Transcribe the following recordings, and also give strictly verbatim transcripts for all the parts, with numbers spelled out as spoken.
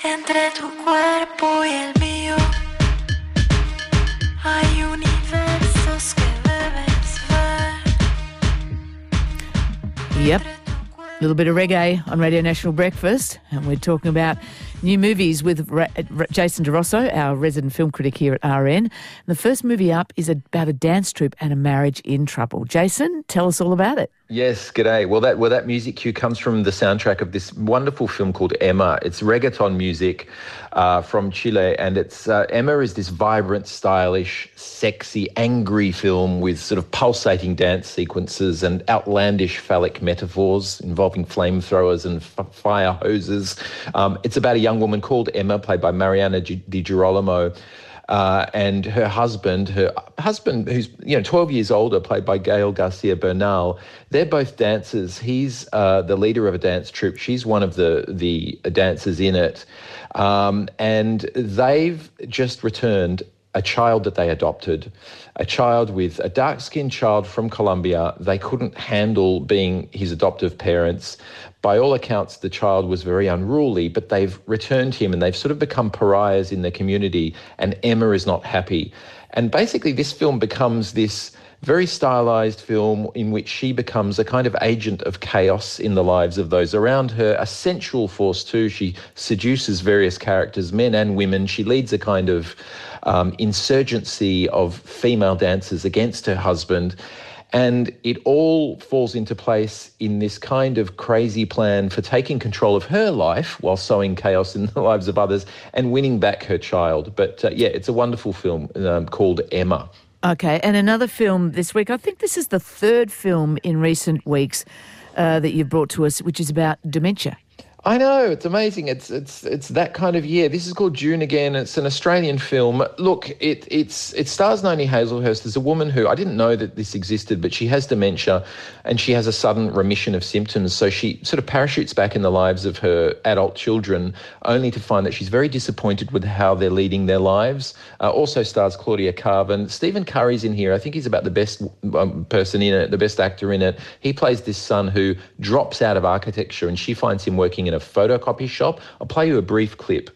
Entre tu cuerpo y el mío hay universos que debes ver. Yep. A little bit of reggae on Radio National Breakfast, and we're talking about new movies with Ra- Ra- Jason DeRosso, our resident film critic here at R N. And the first movie up is about a dance troupe and a marriage in trouble. Jason, tell us all about it. Yes, g'day. Well, that well that music cue comes from the soundtrack of this wonderful film called Emma. It's reggaeton music uh, from Chile, and it's uh, Emma is this vibrant, stylish, sexy, angry film with sort of pulsating dance sequences and outlandish phallic metaphors involving flamethrowers and f- fire hoses. Um, it's about a young woman called Emma, played by Mariana G- Di Girolamo. Uh, and her husband, her husband, who's you know twelve years older, played by Gael Garcia Bernal. They're both dancers. He's uh, the leader of a dance troupe. She's one of the the dancers in it, um, and they've just returned a child that they adopted, a child with a dark-skinned child from Colombia. They couldn't handle being his adoptive parents. By all accounts, the child was very unruly, but they've returned him and they've sort of become pariahs in the community, and Emma is not happy. And basically this film becomes this very stylized film in which she becomes a kind of agent of chaos in the lives of those around her, a sensual force too. She seduces various characters, men and women. She leads a kind of um, insurgency of female dancers against her husband. And it all falls into place in this kind of crazy plan for taking control of her life while sowing chaos in the lives of others and winning back her child. But uh, yeah, it's a wonderful film um, called Emma. Okay, and another film this week. I think this is the third film in recent weeks uh, that you've brought to us, which is about dementia. I know, it's amazing. It's it's it's that kind of year. This is called June Again. It's an Australian film. Look, it it's it stars Noni Hazelhurst. There's a woman who, I didn't know that this existed, but she has dementia and she has a sudden remission of symptoms. So she sort of parachutes back in the lives of her adult children, only to find that she's very disappointed with how they're leading their lives. Uh, also stars Claudia Carvin. Stephen Curry's in here. I think he's about the best um, person in it, the best actor in it. He plays this son who drops out of architecture and she finds him working in a photocopy shop. I'll play you a brief clip.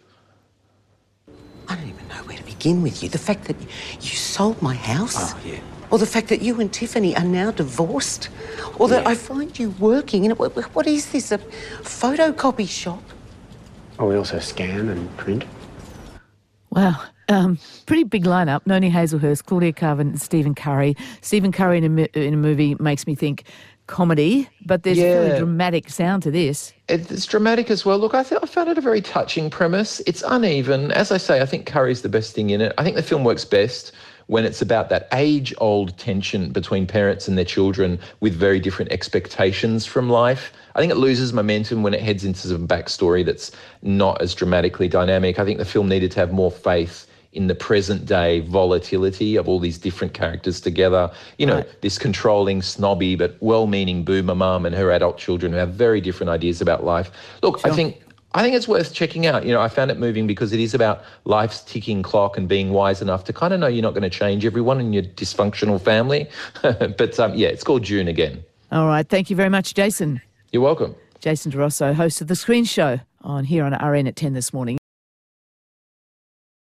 I don't even know where to begin with you. The fact that you sold my house. Oh, yeah. Or the fact that you and Tiffany are now divorced. Or that Yeah. I find you working in a... What is this, a photocopy shop? Oh, we also scan and print. Wow. Um, pretty big lineup. Noni Hazelhurst, Claudia Carvin, and Stephen Curry. Stephen Curry in a, mo- in a movie makes me think comedy, but there's Yeah. a really dramatic sound to this. It's dramatic as well. Look, I, th- I found it a very touching premise. It's uneven. As I say, I think Curry's the best thing in it. I think the film works best when it's about that age-old tension between parents and their children with very different expectations from life. I think it loses momentum when it heads into some backstory that's not as dramatically dynamic. I think the film needed to have more faith in the present day volatility of all these different characters together. You know, Right. this controlling, snobby, but well-meaning boomer mum and her adult children who have very different ideas about life. Look, Sure. I think I think it's worth checking out. You know, I found it moving because it is about life's ticking clock and being wise enough to kind of know you're not going to change everyone in your dysfunctional family. But um, yeah, it's called June Again. All right. Thank you very much, Jason. You're welcome. Jason DeRosso, host of The Screen Show on here on R N at ten this morning.